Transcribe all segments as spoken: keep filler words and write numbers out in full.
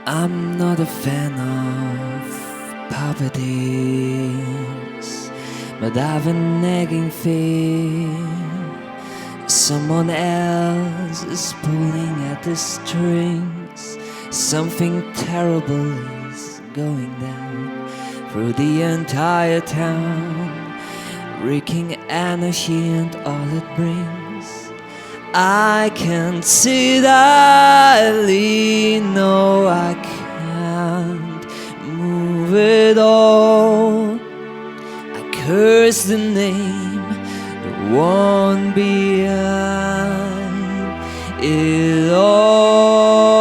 I'm not a fan of poverties, but I've a nagging fear someone else is pulling at the strings. Something terrible is going down through the entire town, wreaking anarchy and all it brings. I can't sit idly, no, I can't move at all. I curse the name, the one behind it all.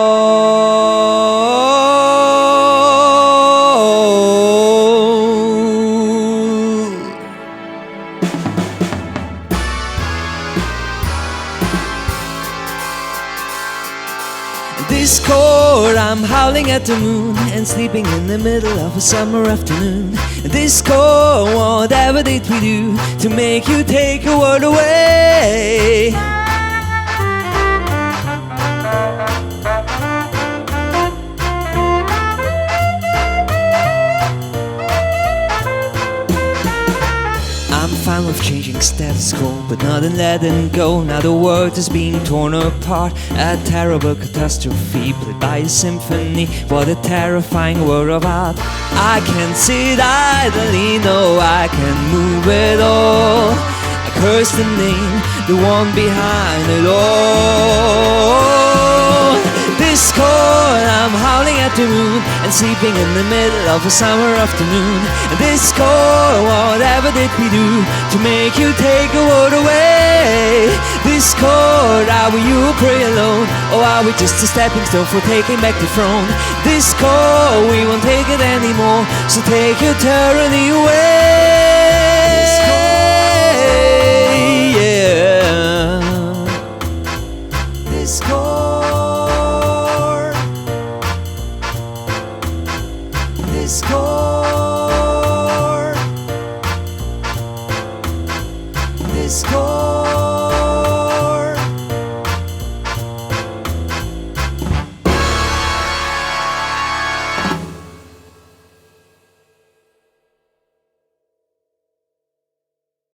Discord, I'm howling at the moon and sleeping in the middle of a summer afternoon. Discord, whatever did we do to make you take a word away? I'm fine with changing status quo, but not in letting go. Now the world is being torn apart, a terrible catastrophe played by a symphony. What a terrifying world of art. I can't sit idly, no, I can't move at all. I curse the name, the one behind it all. Discord, I'm howling at the moon and sleeping in the middle of a summer afternoon. Discord, whatever did we do to make you take a word away? Discord, are we you pray alone, or are we just a stepping stone for taking back the throne? Discord, we won't take it anymore, so take your tyranny away. Discord, yeah. Discord. Discord, Discord.